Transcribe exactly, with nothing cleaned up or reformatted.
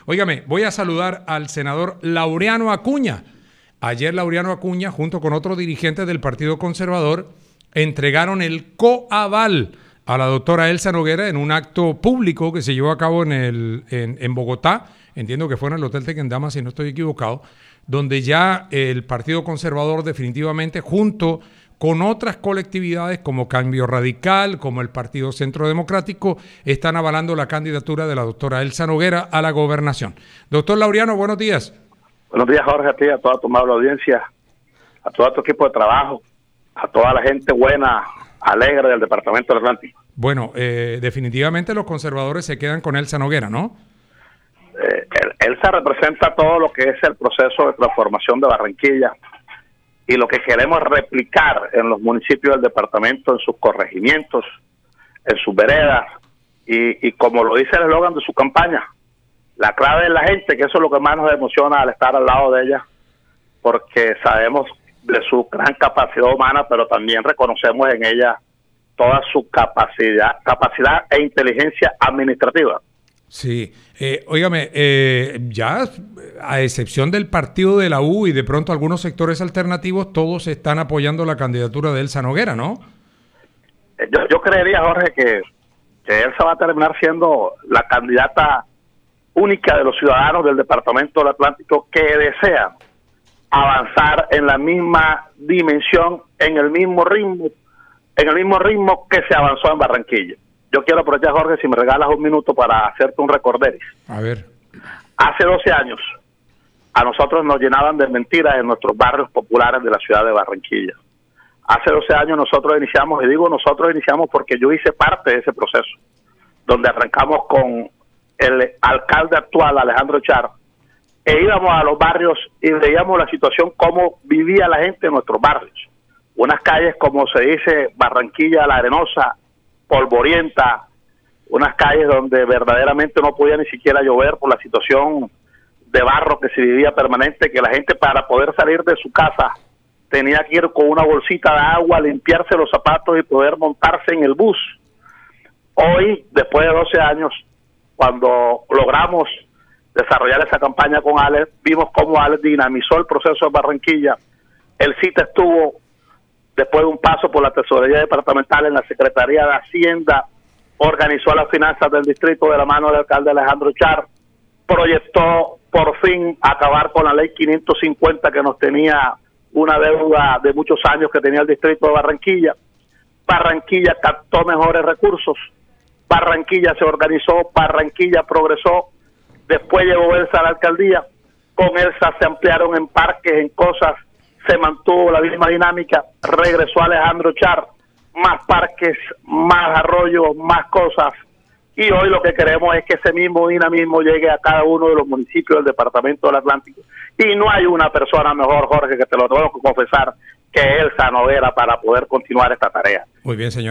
Óigame, voy a saludar al senador Laureano Acuña. Ayer Laureano Acuña, junto con otros dirigentes del Partido Conservador, entregaron el coaval a la doctora Elsa Noguera en un acto público que se llevó a cabo en, el, en, en Bogotá, entiendo que fue en el Hotel Tequendama, si no estoy equivocado, donde ya el Partido Conservador definitivamente, junto con otras colectividades como Cambio Radical, como el Partido Centro Democrático, están avalando la candidatura de la doctora Elsa Noguera a la gobernación. Doctor Laureano, buenos días. Buenos días, Jorge, a ti, a toda tu amable audiencia, a todo tu equipo de trabajo, a toda la gente buena, alegre del Departamento del Atlántico. Bueno, eh, definitivamente los conservadores se quedan con Elsa Noguera, ¿no? Eh, Elsa representa todo lo que es el proceso de transformación de Barranquilla y lo que queremos replicar en los municipios del departamento, en sus corregimientos, en sus veredas, y, y como lo dice el eslogan de su campaña, la clave es la gente, que eso es lo que más nos emociona al estar al lado de ella, porque sabemos de su gran capacidad humana, pero también reconocemos en ella toda su capacidad, capacidad e inteligencia administrativa. Sí, eh, óigame, eh, ya a excepción del partido de la U y de pronto algunos sectores alternativos, todos están apoyando la candidatura de Elsa Noguera, ¿no? Yo, yo creería, Jorge, que, que Elsa va a terminar siendo la candidata única de los ciudadanos del Departamento del Atlántico que desean avanzar en la misma dimensión, en el mismo ritmo, en el mismo ritmo que se avanzó en Barranquilla. Yo quiero aprovechar, Jorge, si me regalas un minuto para hacerte un recorderis. A ver. Hace doce años, a nosotros nos llenaban de mentiras en nuestros barrios populares de la ciudad de Barranquilla. Hace doce años nosotros iniciamos, y digo nosotros iniciamos porque yo hice parte de ese proceso, donde arrancamos con el alcalde actual, Alejandro Char, e íbamos a los barrios y veíamos la situación, cómo vivía la gente en nuestros barrios. Unas calles, como se dice, Barranquilla la Arenosa, polvorienta, unas calles donde verdaderamente no podía ni siquiera llover por la situación de barro que se vivía permanente, que la gente para poder salir de su casa tenía que ir con una bolsita de agua, limpiarse los zapatos y poder montarse en el bus. Hoy, después de doce años, cuando logramos desarrollar esa campaña con Alex, vimos cómo Alex dinamizó el proceso de Barranquilla. El C I T estuvo, después de un paso por la Tesorería Departamental en la Secretaría de Hacienda, organizó las finanzas del distrito de la mano del alcalde Alejandro Char, proyectó por fin acabar con la ley quinientos cincuenta que nos tenía una deuda de muchos años que tenía el distrito de Barranquilla. Barranquilla captó mejores recursos, Barranquilla se organizó, Barranquilla progresó, después llegó Elsa a la alcaldía, con Elsa se ampliaron en parques, en cosas, se mantuvo la misma dinámica, regresó Alejandro Char, más parques, más arroyos, más cosas, y hoy lo que queremos es que ese mismo dinamismo llegue a cada uno de los municipios del Departamento del Atlántico, y no hay una persona mejor, Jorge, que te lo tengo que confesar, que Elsa Noguera para poder continuar esta tarea. Muy bien, señor.